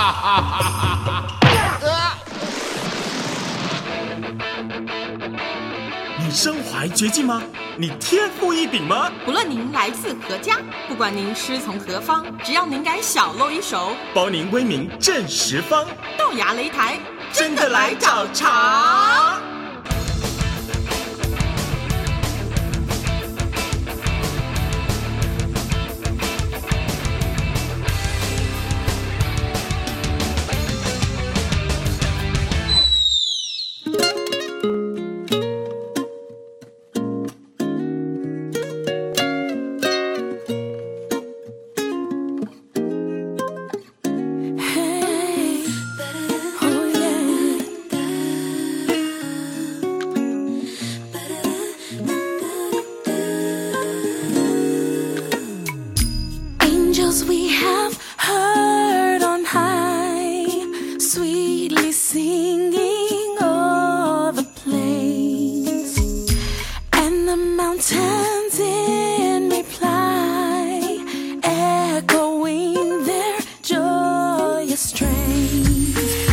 你身怀绝技吗？你天赋异禀吗？ 不论您来自何家，不管您师从何方，只要您敢小露一手， 包您威名震十方。 豆芽擂台真的来找茬。 We have heard on high, sweetly singing o'er the plains, and the mountains in reply, echoing their joyous strains.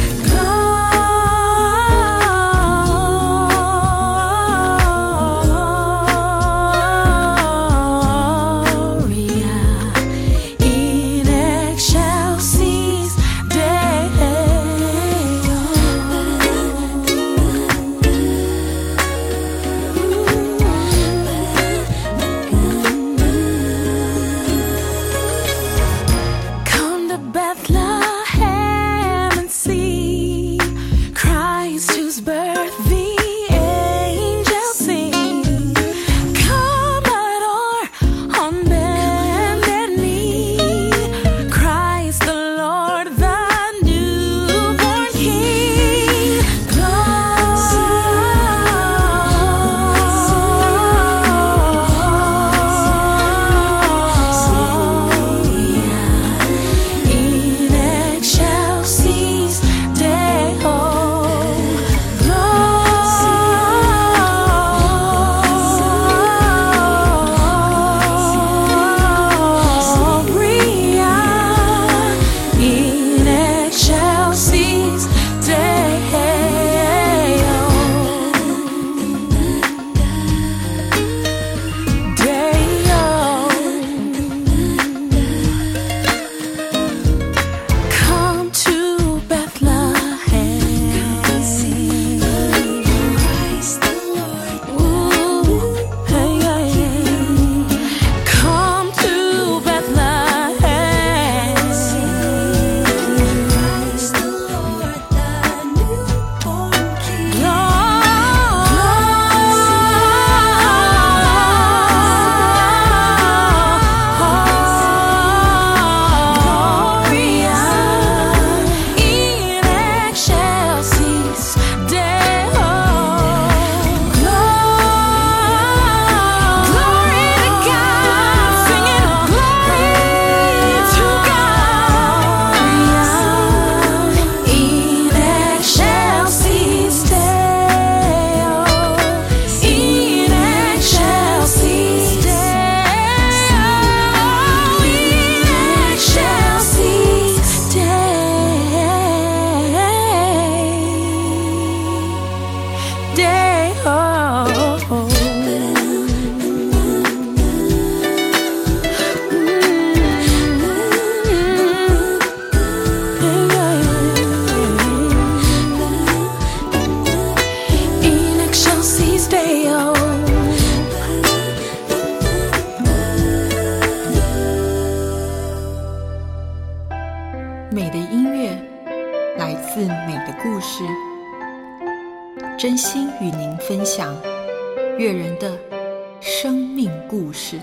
美的音乐来自美的故事，真心与您分享悦人的生命故事。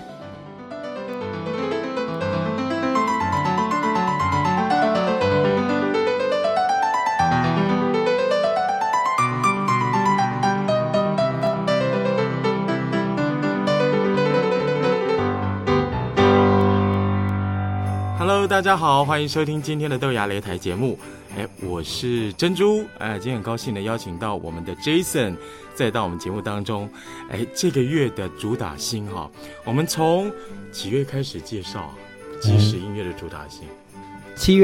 Hello， 大家好，欢迎收听今天的豆芽擂台节目。我是珍珠。今天很高兴的邀请到我们的 Jason， 再到我们节目当中。这个月的主打星哈，我们从几月开始介绍即时音乐的主打星？ 7月吧。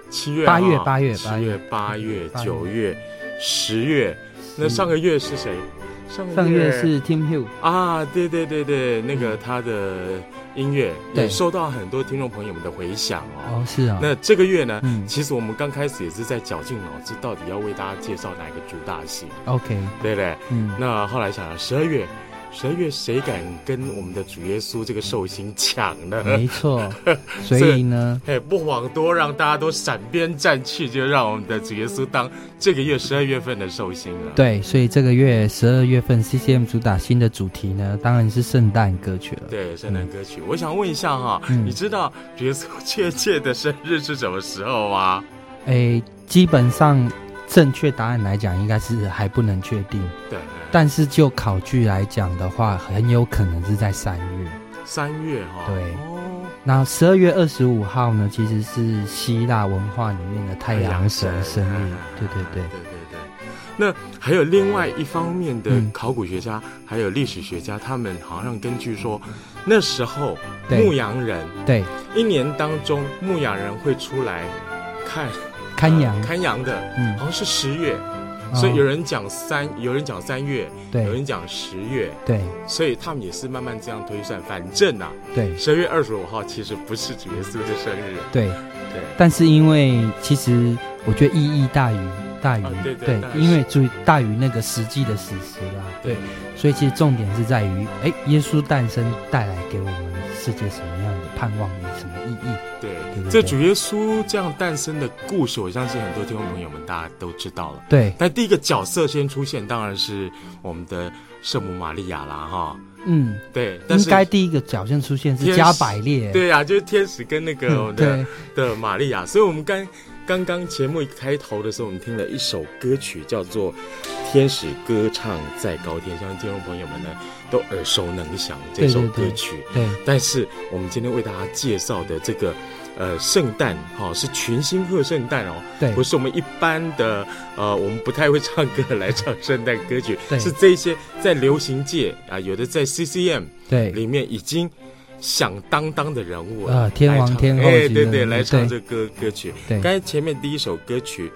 7月、 8月、 7月、8月、9月、10月。那上个月是谁？上个月是 Tim Hill 啊，对，那个他的音乐也受到很多听众朋友们的回响哦。 是啊。 那这个月呢，其实我们刚开始也是在绞尽脑汁，到底要为大家介绍哪一个主打戏 ？OK， 对不对？那后来想了12月谁敢跟我们的主耶稣这个寿星抢呢？ 没错，所以呢， 不遑多让，大家都闪边站去，就让我们的主耶稣当这个月12月份的寿星了。 对，所以这个月12月份 CCM 主打新的主题呢，当然是圣诞歌曲了。 对，圣诞歌曲。我想问一下哈，你知道主耶稣确切的生日是什么时候吗？ 基本上正确答案来讲，应该是还不能确定。 对。 但是就考据来讲的话，很有可能是在3月。 3月哈。 对。那12月25号呢，其实是希腊文化里面的太阳神生日。对。 那还有另外一方面的考古学家，还有历史学家，他们好像根据说，那时候牧羊人对 1年当中牧羊人会出来看羊的，好像是10月。所以有人讲3月， 对， 有人讲10月， 对， 所以他们也是慢慢这样推算。反正啊， 对 ，12月25号其实不是主耶稣的生日， 对。但是因为其实我觉得意义大于，对，因为大于那个实际的史实啦，对。所以其实重点是在于，耶稣诞生带来给我们世界什么样的盼望与什么意义？ 对，这主耶稣这样诞生的故事，我相信很多听众朋友们大家都知道了。 对， 但第一个角色先出现，当然是我们的圣母玛利亚啦，哈。对，但是应该第一个角色出现是加百列。 对啊，就是天使跟那个的玛利亚。所以我们刚刚节目一开头的时候，我们听了一首歌曲，叫做《天使歌唱在高天》，相信听众朋友们呢都耳熟能详这首歌曲。 对， 但是我们今天为大家介绍的这个圣诞是群星贺圣诞哦， 对， 不是我们一般的我们不太会唱歌来唱圣诞歌曲， 对， 是这些在流行界有的在 CCM 对里面已经响当当的人物天王天后对，来唱这歌曲。 对， 刚才前面第一首歌曲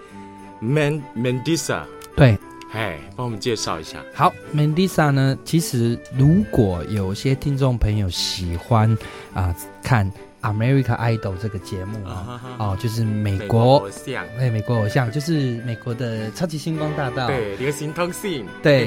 Mandisa， 对， 帮我们介绍一下。 好 ，Mandisa 呢，其实如果有些听众朋友喜欢看American Idol 这个节目就是美国偶像，就是美国的超级星光大道， 对，流行通信， 对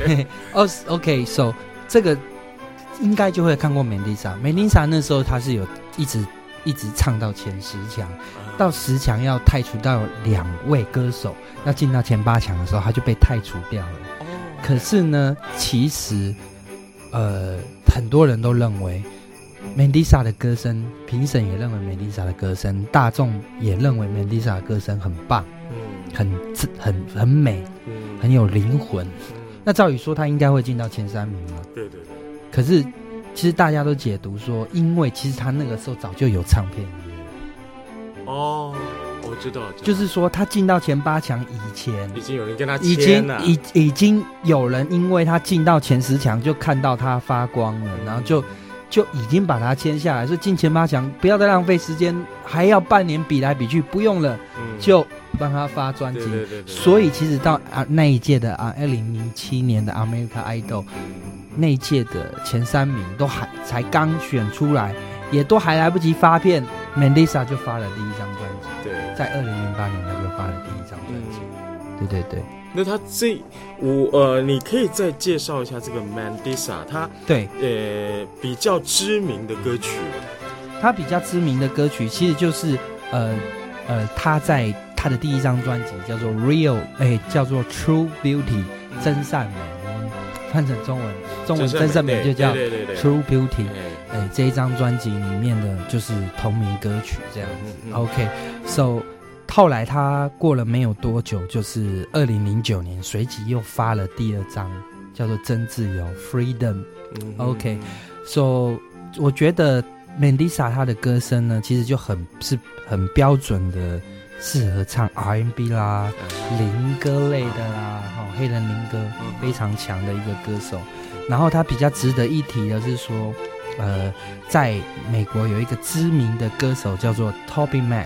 ，OK， so 这个应该就会看过 Mandisa 那时候他是有一直唱到前10强，到10强要汰除到2位歌手，要进到前8强的时候，他就被汰除掉了。可是呢，其实很多人都认为Mandisa 的歌声，评审也认为Mandisa的歌声，大众也认为Mandisa的歌声很棒，很美，很有灵魂。那照理说他应该会进到前3名了。 对。 可是其实大家都解读说，因为其实他那个时候早就有唱片音乐了。 我知道。 就是说他进到前8强以前， 已经有人跟他签了， 已经有人因为他进到前10强就看到他发光了，然后就已经把他签下来，说进前8强不要再浪费时间，还要半年比来比去，不用了，就帮他发专辑。 对。 所以其实到那一届的2007年的 American Idol 那一届的前3名都才刚选出来，也都还来不及发片， Mandisa 就发了第一张专辑。 对， 在2008年他就发了第一张专辑。对。 那他你可以再介绍一下这个 Mandisa， 他对比较知名的歌曲。 他比较知名的歌曲其实就是他在他的第一张专辑叫做 Real， 叫做 True Beauty， 真善美，我们翻成中文真善美就叫 True Beauty。这一张专辑里面的就是同名歌曲这样子。OK，so 后来他过了没有多久，就是2009年随即又发了第2张叫做真自由 Freedom。 OK，so 我觉得 Mandisa 他的歌声呢其实就很标准的适合唱 R&B 啦，灵歌类的啦，黑人灵歌非常强的一个歌手。然后他比较值得一提的是说在美国有一个知名的歌手叫做 Toby Mac，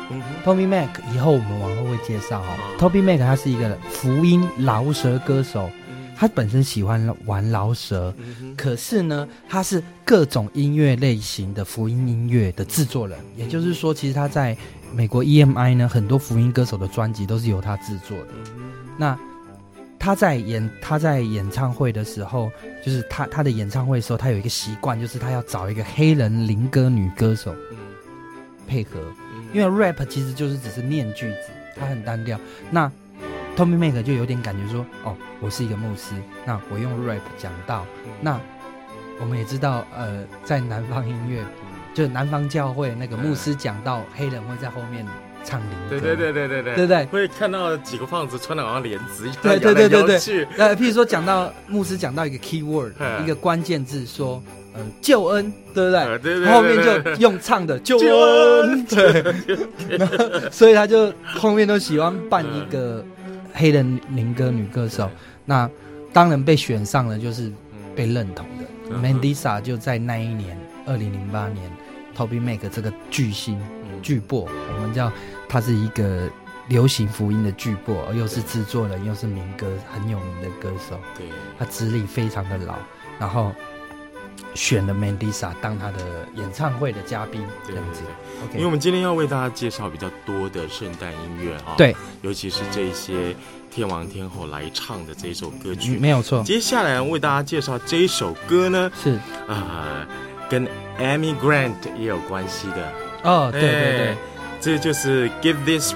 Toby Mac 以后我们往后会介绍Toby Mac 他是一个福音饶舌歌手，他本身喜欢玩饶舌，可是呢他是各种音乐类型的福音音乐的制作人，也就是说其实他在美国 EMI 呢很多福音歌手的专辑都是由他制作的。那他在演唱会的时候，就是他的演唱会的时候，他有一个习惯，就是他要找一个黑人灵歌女歌手配合，因为 rap 其实就是只是念句子，它很单调。那 Toby Mac 就有点感觉说，我是一个牧师，那我用 rap 讲道。那我们也知道，在南方音乐，就南方教会那个牧师讲道，黑人会在后面唱灵歌，对不对？ 会看到几个胖子穿的好像帘子一样， 对，譬如说牧师讲到一个 key word， 一个关键字，说救恩，对不对？ 对， 后面就用唱的救恩，对，所以他就后面都喜欢扮一个黑人灵歌女歌手。那当然被选上了，就是被认同的。Mandisa 就在那一年，2008年 ，Toby Mac 这个巨星。巨擘，我们叫他是一个流行福音的巨擘，又是制作人，又是民歌很有名的歌手。对，他资历非常的老，然后选了 Mandisa 当他的演唱会的嘉宾，这样子。 Okay. 因为我们今天要为大家介绍比较多的圣诞音乐对， 尤其是这一些天王天后来唱的这一首歌曲， 没有错。 接下来为大家介绍这一首歌呢， 是跟 Amy Grant 也有关系的。 对， 这就是 Give This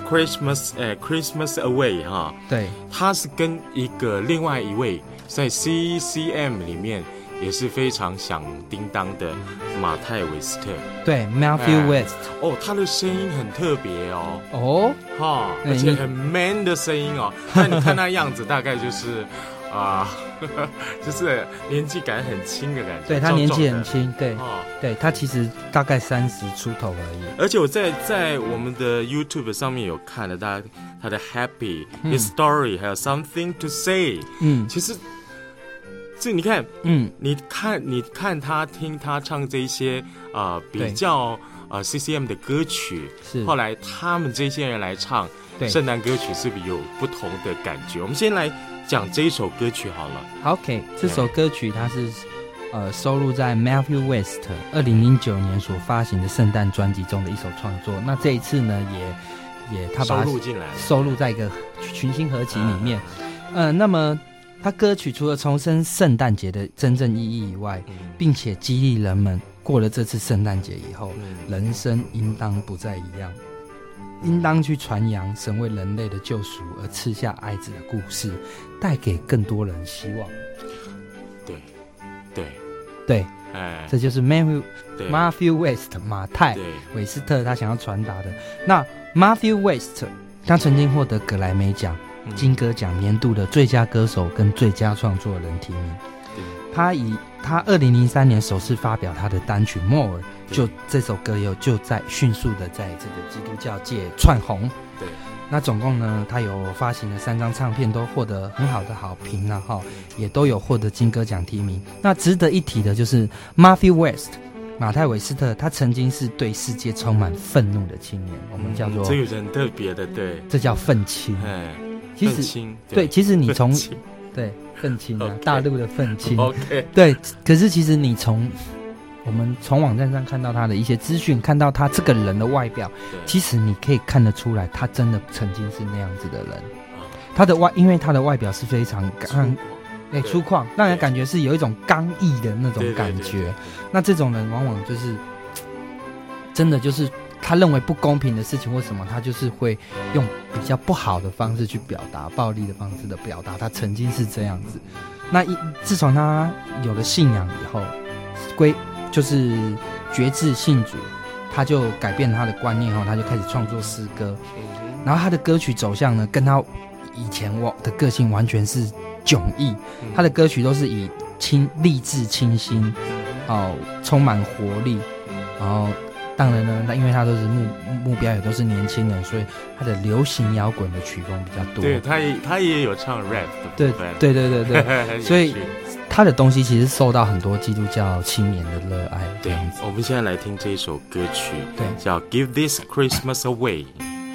Christmas Away 哈。 对， 他是跟另外一位在 CCM 里面也是非常响叮当的马太韦斯特。 对 ，Matthew West。 他的声音很特别而且很 man 的声音但你看他样子，大概就是就是年纪感很轻的感觉。 对，他年纪很轻，对，他其实大概30出头而已。 而且我在我们的 YouTube 上面有看了他的 Happy、His Story 还有 Something to Say。其实这你看，你看他听他唱这些比较CCM 的歌曲，后来他们这些人来唱圣诞歌曲，是不是有不同的感觉？我们先来讲这一首歌曲好了。 OK， 这首歌曲它是收录在 Matthew West 2009年所发行的圣诞专辑中的一首创作。那这一次呢，也他把它收录在一个群星合集里面。那么他歌曲除了重申圣诞节的真正意义以外，并且激励人们过了这次圣诞节以后，人生应当不再一样，应当去传扬神为人类的救赎而赐下爱子的故事，带给更多人希望。对，这就是 Matthew West 马太韦斯特他想要传达的。那 Matthew West 他曾经获得格莱美奖、金歌奖年度的最佳歌手跟最佳创作人提名。他2003年首次发表他的单曲 More， 就这首歌就在迅速的在这个基督教界窜红。 对， 那总共呢，他有发行了3张唱片，都获得很好的好评也都有获得金歌奖提名。那值得一提的就是 Matthew West 马太韦斯特，他曾经是对世界充满愤怒的青年，我们叫做这个人特别的，对， 这叫愤青。 其实对，其实你从对愤青大陆的愤青对，可是其实我们从网站上看到他的一些资讯，看到他这个人的外表，其实你可以看得出来，他真的曾经是那样子的人。因为他的外表是非常粗犷，让人感觉是有一种刚毅的那种感觉。那这种人往往就是真的就是他认为不公平的事情或什么，他就是会用比较不好的方式去表达，暴力的方式的表达。他曾经是这样子。那自从他有了信仰以后，就是决志信主，他就改变他的观念后，他就开始创作诗歌。然后他的歌曲走向呢，跟他以前的个性完全是迥异。他的歌曲都是以励志清新，充满活力，然后当然呢，因为他都是目标也都是年轻人，所以他的流行摇滚的曲风比较多。 对，他也有唱 rap 的部分。 对，所以他的东西其实受到很多基督教青年的热爱。 对，我们现在来听这一首歌曲， 对， 叫《Give This Christmas Away》。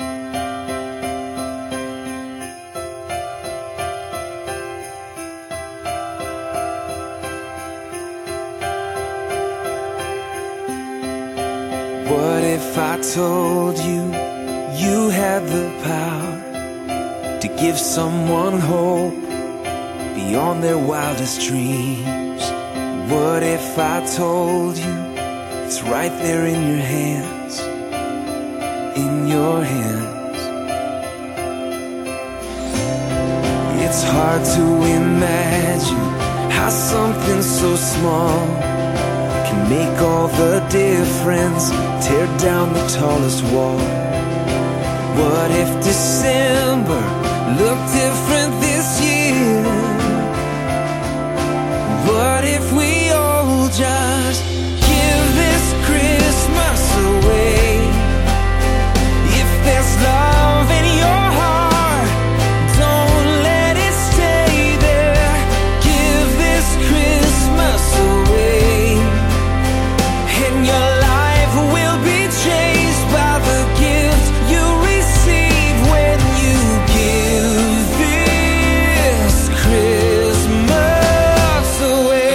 What if I told you you had the power to give someone hope beyond their wildest dreams? What if I told you it's right there in your hands, in your hands? It's hard to imagine how something so small can make all the difference, tear down the tallest wall. What if December looked different this year? What if we all just give this Christmas away? If there's love in your heart, don't let it stay there. Give this Christmas away, and your life will be changed by the gift you receive when you give this Christmas away.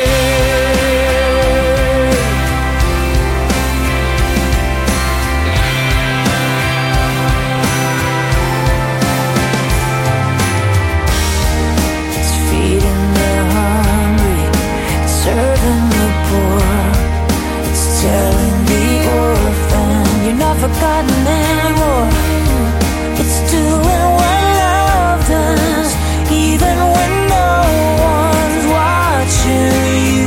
It's feeding the hungry, serving the poor. It's telling the orphan you're not forgotten anymore. It's doing what love does, even when no one's watching you.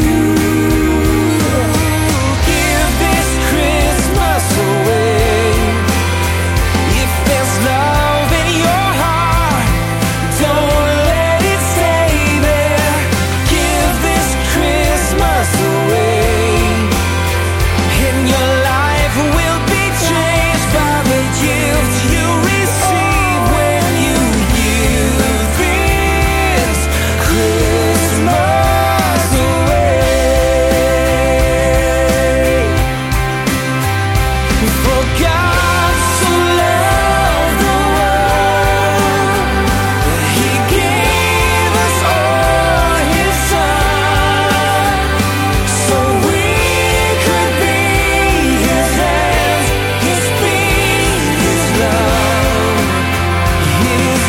Give this Christmas away. If there's love in your heart, don't let it stay there. Give this Christmas away, and your life will be changed by the gift you receive when you give this Christmas away. For God so loved the world that He gave us all His Son, so we could be His hands, His feet, His love, His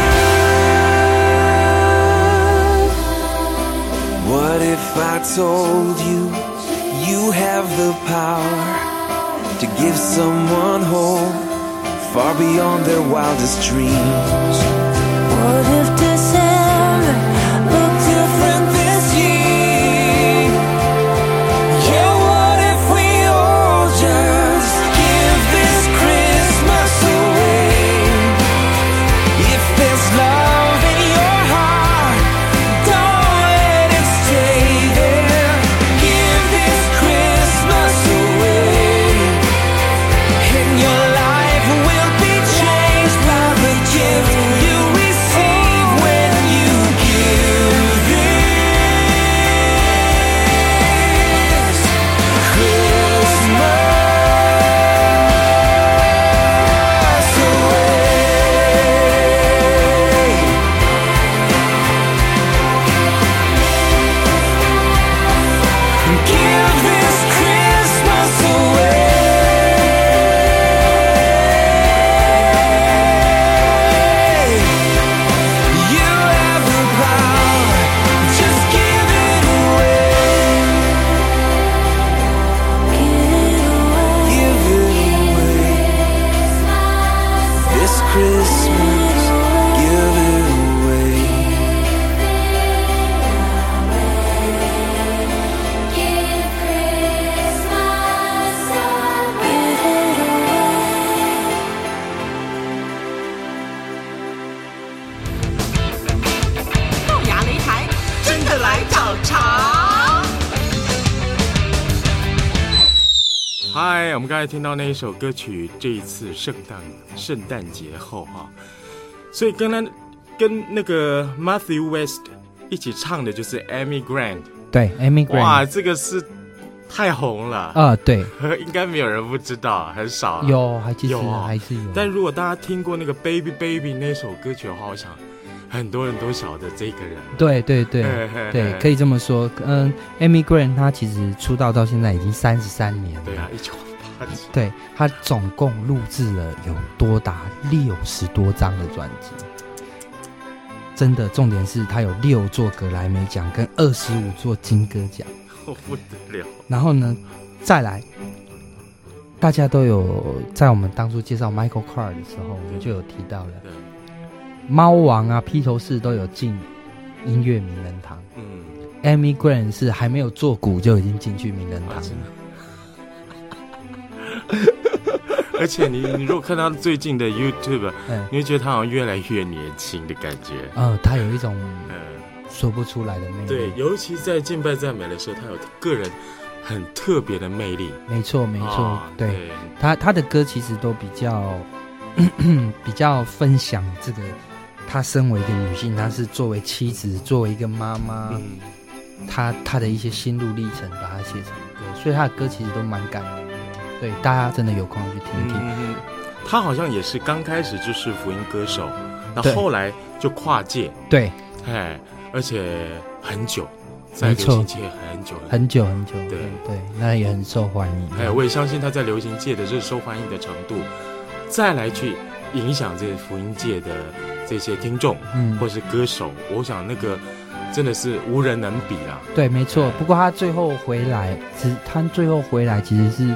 love. What if I told you you have the power to give someone hope far beyond their wildest dreams? What if December looked different this year? Yeah, what if we all just give this Christmas away? If there's love in your heart, don't let it stay there. Give this Christmas away, and your life will be changed by the gift you receive when you give this Christmas away. Give this Christmas away. You have the power, just give it away. Give it away. This Christmas, give it away. Give it away. 豆芽擂台真的来找茬。 嗨，我们刚才听到那一首歌曲，这一次圣诞节后哈，所以跟那个 Matthew West 一起唱的就是 Amy Grant。 对 ，Amy Grant。 哇，这个是太红了对， 应该没有人不知道，很少。 有，还是有。 但如果大家听过那个 Baby Baby 那首歌曲的话，我想很多人都晓得这个人。 对，可以这么说。Amy Grant 她其实出道到现在已经33年了。 对啊，1987。 对，她总共录制了有多达60多张的专辑。真的，重点是她有6座格莱美奖跟25座金歌奖， 不得了。 然后呢，再来，大家都有在我们当初介绍 Michael Card 的时候，我们就有提到了，猫王啊、披头士都有进音乐名人堂。Amy Grant 是还没有做鼓就已经进去名人堂了。 而且你如果看到最近的 YouTube，你会觉得他好像越来越年轻的感觉。 他有一种说不出来的魅力。 对，尤其在敬拜赞美的时候，他有个人很特别的魅力。 没错，对，他的歌其实都比较分享这个，她身为一个女性，她是作为妻子，作为一个妈妈，她的一些心路历程，把它写成歌，所以她的歌其实都蛮感人的。对，大家真的有空去听听。 他好像也是刚开始就是福音歌手，那后来就跨界。 对， 而且很久，在流行界很久。 对，那也很受欢迎。 我也相信他在流行界的这受欢迎的程度，再来去影响这福音界的这些听众，或是歌手，我想那个真的是无人能比啦。 对，没错。不过他最后回来，其实是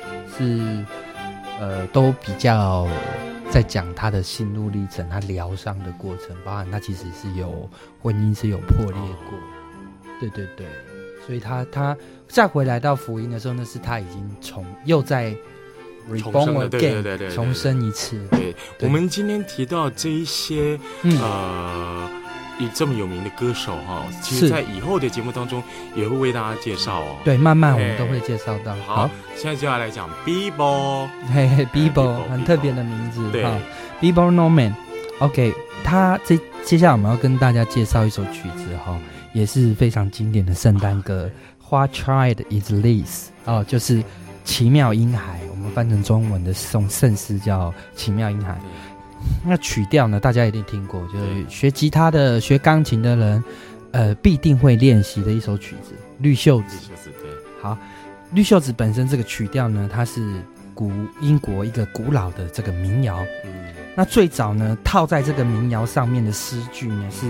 都比较在讲他的心路历程，他疗伤的过程，包含他其实是有婚姻是有破裂过。对，所以他再回来到福音的时候，那是他已经又在 reborn again， 重生一次。 对，我们今天提到这一些这么有名的歌手其实在以后的节目当中也会为大家介绍哦。 对，慢慢我们都会介绍到。 好，现在就要来讲 Bebo。 Bebo 很特别的名字。 对 ，Bebo Norman。OK， 他接下来我们要跟大家介绍一首曲子也是非常经典的圣诞歌。What Child Is This？ 就是奇妙婴孩，我们翻成中文的圣诗叫奇妙婴孩。那曲调呢，大家一定听过，就是学吉他的、学钢琴的人，必定会练习的一首曲子《绿袖子》。 对。 好，《绿袖子》本身这个曲调呢，它是英国一个古老的这个民谣。那最早呢，套在这个民谣上面的诗句呢，是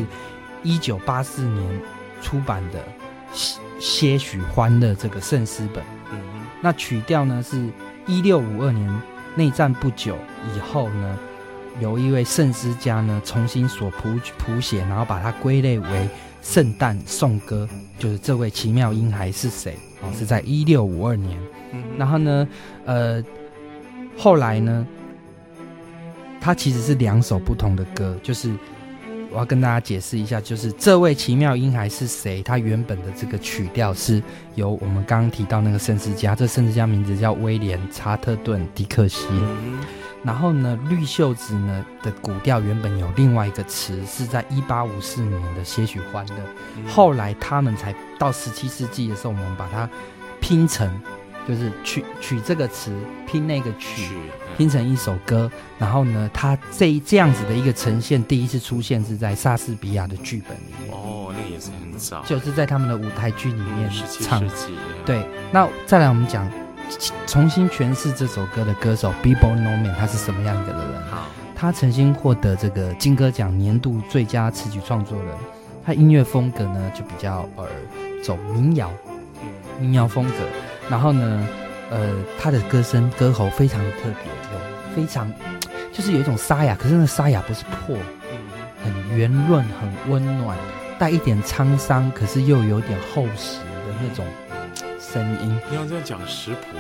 1984年出版的些许欢乐这个圣诗本。那曲调呢，是1652年内战不久以后呢，由一位圣诗家呢重新所谱写，然后把它归类为圣诞颂歌，就是这位奇妙婴孩是谁？是在1652年。然后呢，后来呢，它其实是2首不同的歌，就是我要跟大家解释一下，就是这位奇妙婴孩是谁？他原本的这个曲调是由我们刚刚提到那个圣诗家，这圣诗家名字叫威廉·查特顿·迪克西。然后呢，绿袖子呢的古调原本有另外一个词，是在1854年的些许欢乐。后来他们才到17世纪的时候，我们把它拼成，就是取这个词拼那个曲，拼成一首歌。然后呢，它这样子的一个呈现，第一次出现是在莎士比亚的剧本里面。 那也是很早， 就是在他们的舞台剧里面唱。 17世纪。 对，那再来我们讲重新诠释这首歌的歌手 Bebo Norman， 他是什么样一个人？他曾经获得这个金歌奖年度最佳词曲创作人。他音乐风格呢就比较走民谣风格。然后呢，他的歌喉非常的特别，有非常就是有一种沙哑，可是那沙哑不是破，很圆润，很温暖，带一点沧桑，可是又有点厚实的那种声音。 你要这样讲食谱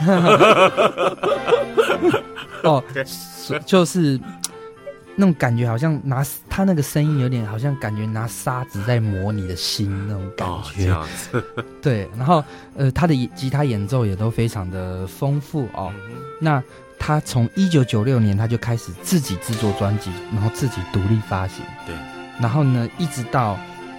就是那种感觉，好像他那个声音有点好像感觉拿沙子在磨你的心那种感觉。 这样子。 对，然后他的吉他演奏也都非常的丰富那他从1996年他就开始自己制作专辑，然后自己独立发行。 对。 然后呢，一直到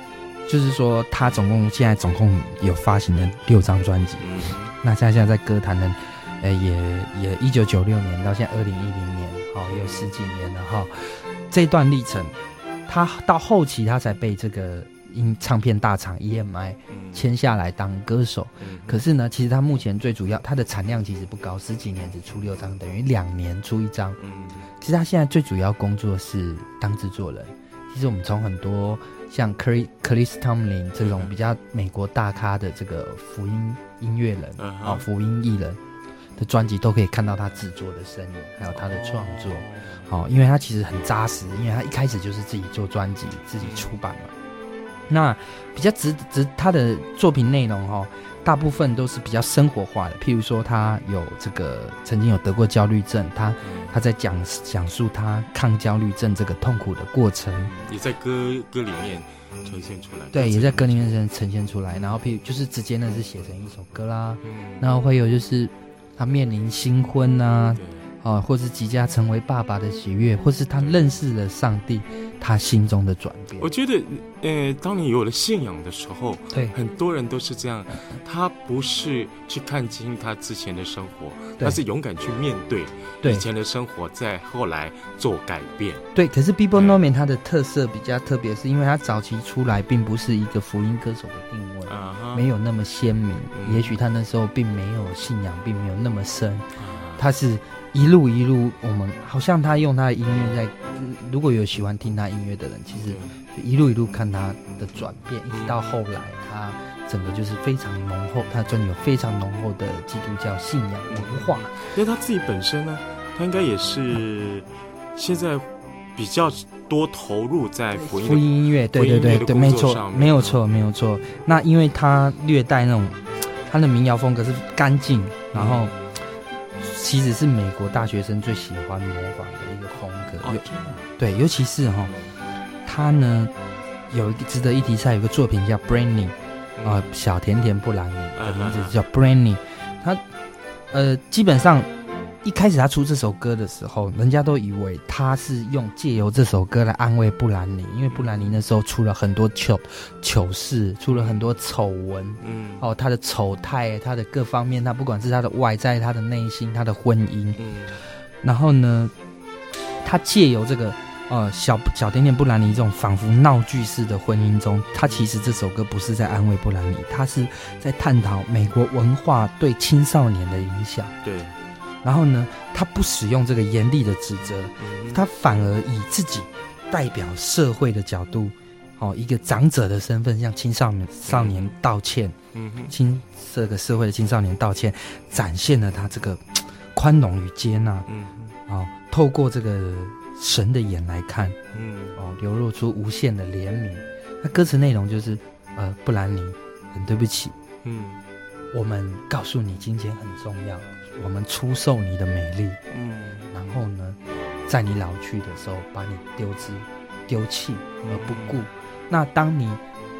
就是说他现在总共有发行了6张专辑。那现在在歌坛呢，也1996年到现在2010年，有10几年了哈。这段历程，他到后期他才被这个唱片大厂 EMI 签下来当歌手。可是呢，其实他目前最主要，他的产量其实不高，10几年只出6张，等于2年出1张。其实他现在最主要工作是当制作人。其实我们从很多像 Chris Tomlin 这种比较美国大咖的这个福音音乐人福音艺人的专辑都可以看到他制作的身影，还有他的创作。因为他其实很扎实，因为他一开始就是自己做专辑，自己出版嘛。那比较他的作品内容大部分都是比较生活化的，譬如说他有曾经有得过焦虑症，他在讲述他抗焦虑症这个痛苦的过程， 也在歌里面呈现出来。 对，也在歌里面呈现出来。然后譬如就是直接是写成一首歌啦，然后会有就是他面临新婚啊，或是即将成为爸爸的喜悦，或是他认识了上帝，他心中的转变。 我觉得当你有了信仰的时候， 对， 很多人都是这样，他不是去看清他之前的生活，他是勇敢去面对以前的生活，再后来做改变。 对，可是 Bibo Norman 他的特色比较特别，是因为他早期出来并不是一个福音歌手的定位，没有那么鲜明。也许他那时候并没有信仰，并没有那么深，他是一路，我们好像他用他的音乐在，如果有喜欢听他音乐的人，其实一路看他的转变，一直到后来他整个就是非常浓厚，他专辑有非常浓厚的基督教信仰文化。 因为他自己本身呢，他应该也是现在比较多投入在福音音乐，对，没错。那因为他略带那种他的民谣风格是干净，然后其实是美国大学生最喜欢模仿的一个风格。对，尤其是他呢有一个值得一提，有一个作品叫 Brandy，小甜甜布兰妮的名字叫 Brandy。他基本上一开始他出这首歌的时候，人家都以为他是借由这首歌来安慰布兰妮，因为布兰妮那时候出了很多糗事，出了很多丑闻，他的丑态，他的各方面，他不管是他的外在，他的内心，他的婚姻，然后呢，他借由这个小甜甜布兰妮这种仿佛闹剧式的婚姻中，他其实这首歌不是在安慰布兰妮，他是在探讨美国文化对青少年的影响。对。然后呢，他不使用这个严厉的指责，他反而以自己代表社会的角度，一个长者的身份向青少年道歉，这个社会的青少年道歉，展现了他这个宽容与接纳，透过这个神的眼来看，流露出无限的怜悯。那歌词内容就是布兰妮，很对不起，我们告诉你金钱很重要，我们出售你的美丽，然后呢，在你老去的时候把你丢弃而不顾。那当你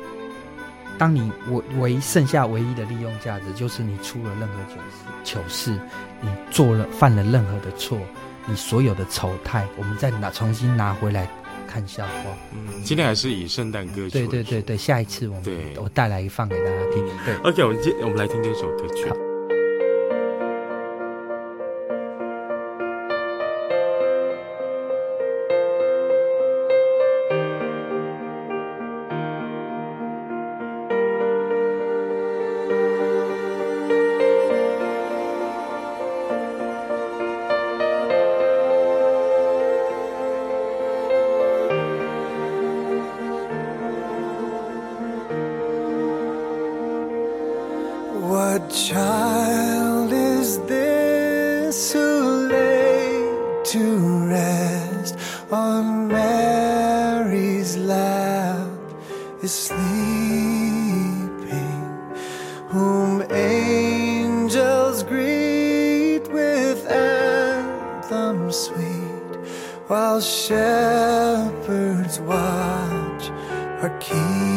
剩下唯一的利用价值，就是你出了任何糗事，你犯了任何的错，你所有的丑态，我们再重新拿回来看笑话。 今天还是以圣诞歌曲。 对，下一次我带来放给大家听。对 ，OK， 我们来听这首歌曲。 What child is this who lay to rest on Mary's lap is sleeping, whom angels greet with anthems sweet, while shepherds watch our King